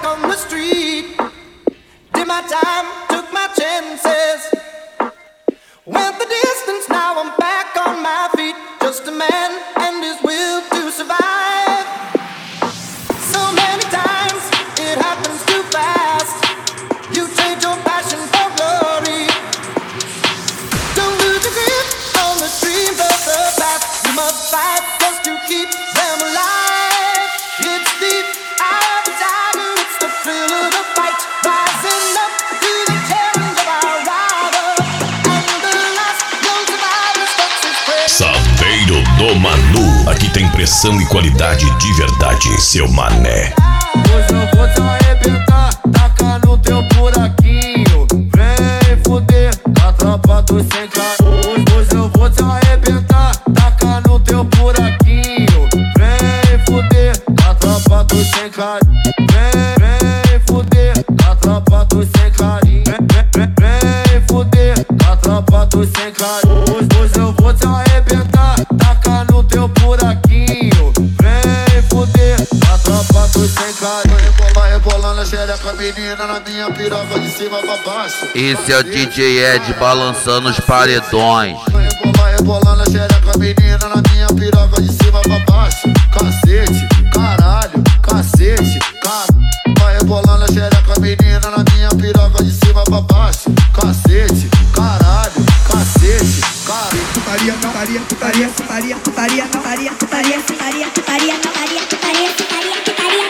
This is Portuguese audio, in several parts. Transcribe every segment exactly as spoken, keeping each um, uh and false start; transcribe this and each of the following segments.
back on the street. Did my time, took my chances. Went the distance, now I'm back on my feet. Just a man and his will to survive. So many times it happens too fast. You trade your passion for glory. Don't lose your grip on the dreams of the past. You must fight just to keep them alive. It's the eye of the tiger, it's the thrill of the fight. Rising up to the challenge of our rival. And the last young survivor starts his prayer. Saveiro do Manu. Aqui tem pressão e qualidade de verdade, seu mané. Hoje eu vou te arrebentar, taca no teu buraquinho. Vem fuder, na tropa dos sem carinho. Hoje eu vou te arrebentar, taca no teu buraquinho. Vem fuder, na tropa dos sem carinho. Vem, vem fuder, na tropa dos sem carinho. Vem, vem, vem fuder, na tropa dos sem carinho. Hoje, hoje eu vou te arrebentar, taca no teu buraquinho. Vem fuder, na tropa dos sem carinho. Rebolar, rebolando a xereca, menina na minha piroca de cima pra baixo. Esse é o D J Ed balançando os paredões. Rebolar, rebolando a xereca, menina na minha piroca de cima pra baixo. Cacete, caralho, cacete, caralho. Vai rebolando a xereca, menina na minha piroca de cima pra baixo. Cacete, caralho, cacete, caralho. Putaria, putaria, putaria, putaria, putaria, putaria, putaria, putaria, putaria, putaria, putaria, putaria, putaria,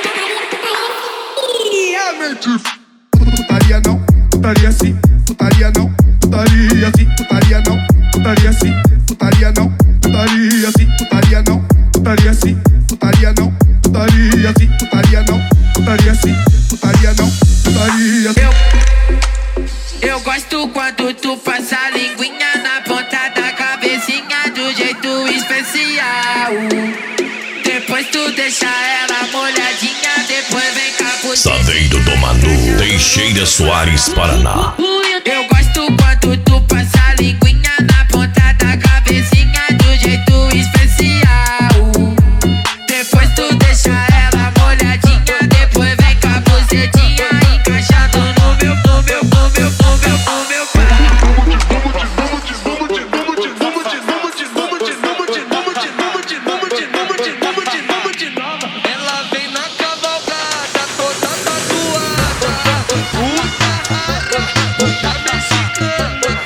putaria, não, putaria sim, putaria não, putaria sim, putaria não, putaria sim, putaria não, putaria sim, putaria não, putaria sim, putaria não, putaria sim, putaria não, putaria sim, putaria não, putaria sim. Eu, eu gosto quando tu passa a linguinha na ponta da cabecinha do jeito especial. Depois tu deixa ela molhadinha, depois vem cá por Saveiro do Manu, Teixeira Soares, Paraná. Eu gosto quando tu passa a linguinha na ponta da cabecinha do jeito especial. Depois tu deixa ela molhadinha, depois vem com a bucetinha encaixando no meu, no meu, no meu, no meu, no meu pau. Ela vem na cavalgada toda tatuada. Puta mexicana,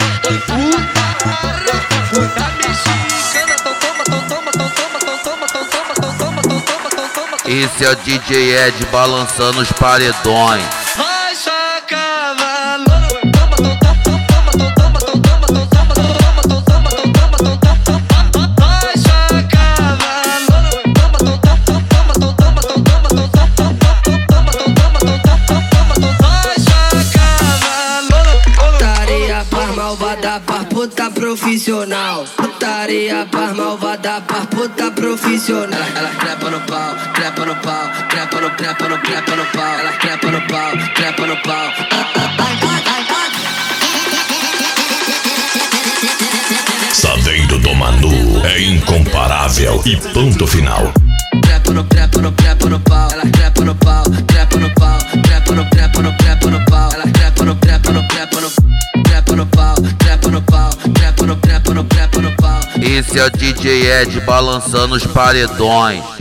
puta mexicana. Então toma, então toma, então toma, então toma, então toma, então toma, então toma, então toma. Esse é o D J Ed balançando os paredões. Rocha cavalo. Toma, toma, toma, toma, toma, toma, toma, toma, toma, toma, toma, toma, toma. Rocha cavalo. Toma, toma, toma, toma, toma, toma, toma, toma, toma. Rocha cavalo. Putaria par malvada, par puta profissional. Putaria par malvada, par puta profissional. Ela, ela crepa no pau, crepa no pau, crepa no, crepa no, crepa no pau. Ela crepa no pau, crepa no pau. Saveiro do Manu é incomparável e ponto final. Crepa no, crepa no, crepa no pau. Ela crepa no pau, crepa no pau. Crepa no, crepa no, crepa no pau. Ela crepa no, crepa no, crepa no, crepa no pau. Crepa no pau, crepa no, crepa no, crepa no pau. Esse é o D J Ed balançando os paredões.